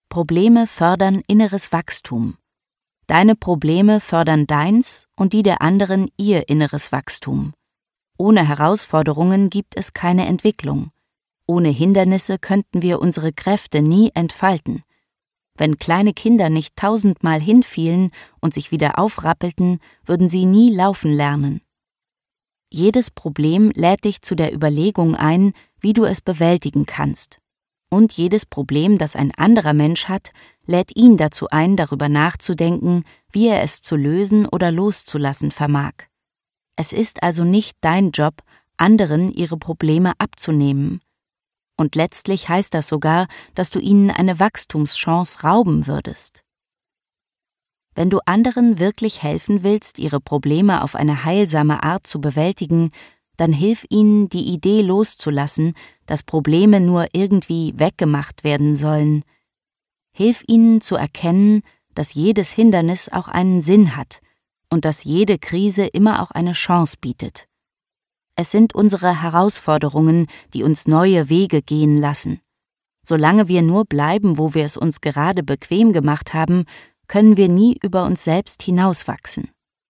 Probleme fördern inneres Wachstum. Deine Probleme fördern deins und die der anderen ihr inneres Wachstum. Ohne Herausforderungen gibt es keine Entwicklung. Ohne Hindernisse könnten wir unsere Kräfte nie entfalten. Wenn kleine Kinder nicht 1000-mal hinfielen und sich wieder aufrappelten, würden sie nie laufen lernen. Jedes Problem lädt dich zu der Überlegung ein, wie du es bewältigen kannst. Und jedes Problem, das ein anderer Mensch hat, lädt ihn dazu ein, darüber nachzudenken, wie er es zu lösen oder loszulassen vermag. Es ist also nicht dein Job, anderen ihre Probleme abzunehmen. Und letztlich heißt das sogar, dass du ihnen eine Wachstumschance rauben würdest. Wenn du anderen wirklich helfen willst, ihre Probleme auf eine heilsame Art zu bewältigen, dann hilf ihnen, die Idee loszulassen, dass Probleme nur irgendwie weggemacht werden sollen. Hilf ihnen zu erkennen, dass jedes Hindernis auch einen Sinn hat und dass jede Krise immer auch eine Chance bietet. Es sind unsere Herausforderungen, die uns neue Wege gehen lassen. Solange wir nur bleiben, wo wir es uns gerade bequem gemacht haben, können wir nie über uns selbst hinauswachsen.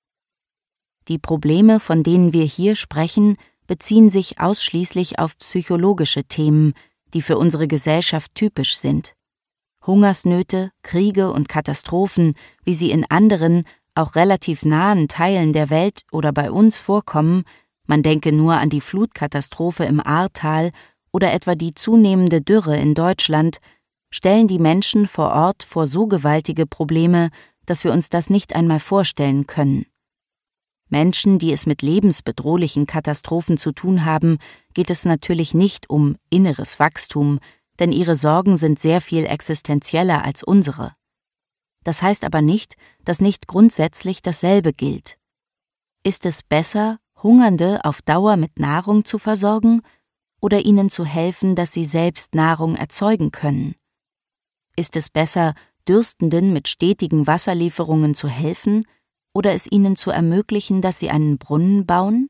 Die Probleme, von denen wir hier sprechen, beziehen sich ausschließlich auf psychologische Themen, die für unsere Gesellschaft typisch sind. Hungersnöte, Kriege und Katastrophen, wie sie in anderen, auch relativ nahen Teilen der Welt oder bei uns vorkommen, man denke nur an die Flutkatastrophe im Ahrtal oder etwa die zunehmende Dürre in Deutschland, stellen die Menschen vor Ort vor so gewaltige Probleme, dass wir uns das nicht einmal vorstellen können. Menschen, die es mit lebensbedrohlichen Katastrophen zu tun haben, geht es natürlich nicht um inneres Wachstum, denn ihre Sorgen sind sehr viel existenzieller als unsere. Das heißt aber nicht, dass nicht grundsätzlich dasselbe gilt. Ist es besser, Hungernde auf Dauer mit Nahrung zu versorgen oder ihnen zu helfen, dass sie selbst Nahrung erzeugen können? Ist es besser, Dürstenden mit stetigen Wasserlieferungen zu helfen oder es ihnen zu ermöglichen, dass sie einen Brunnen bauen?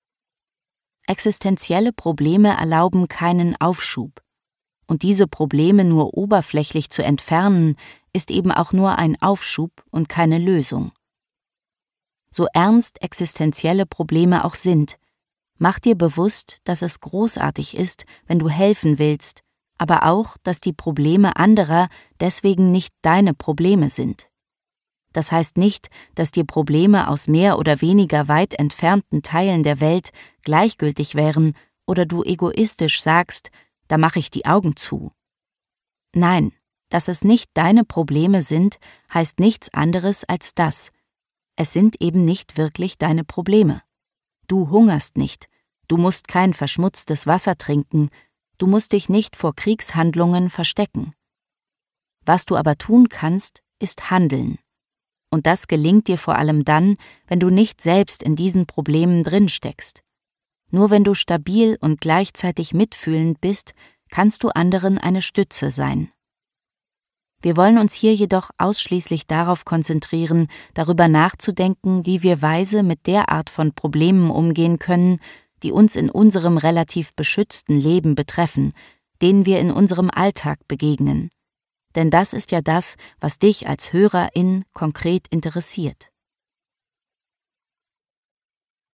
Existenzielle Probleme erlauben keinen Aufschub. Und diese Probleme nur oberflächlich zu entfernen, ist eben auch nur ein Aufschub und keine Lösung. So ernst existenzielle Probleme auch sind, mach dir bewusst, dass es großartig ist, wenn du helfen willst, aber auch, dass die Probleme anderer deswegen nicht deine Probleme sind. Das heißt nicht, dass dir Probleme aus mehr oder weniger weit entfernten Teilen der Welt gleichgültig wären oder du egoistisch sagst, da mache ich die Augen zu. Nein, dass es nicht deine Probleme sind, heißt nichts anderes als das. Es sind eben nicht wirklich deine Probleme. Du hungerst nicht, du musst kein verschmutztes Wasser trinken, du musst dich nicht vor Kriegshandlungen verstecken. Was du aber tun kannst, ist handeln. Und das gelingt dir vor allem dann, wenn du nicht selbst in diesen Problemen drinsteckst. Nur wenn du stabil und gleichzeitig mitfühlend bist, kannst du anderen eine Stütze sein. Wir wollen uns hier jedoch ausschließlich darauf konzentrieren, darüber nachzudenken, wie wir weise mit der Art von Problemen umgehen können, die uns in unserem relativ beschützten Leben betreffen, denen wir in unserem Alltag begegnen. Denn das ist ja das, was dich als Hörerin konkret interessiert.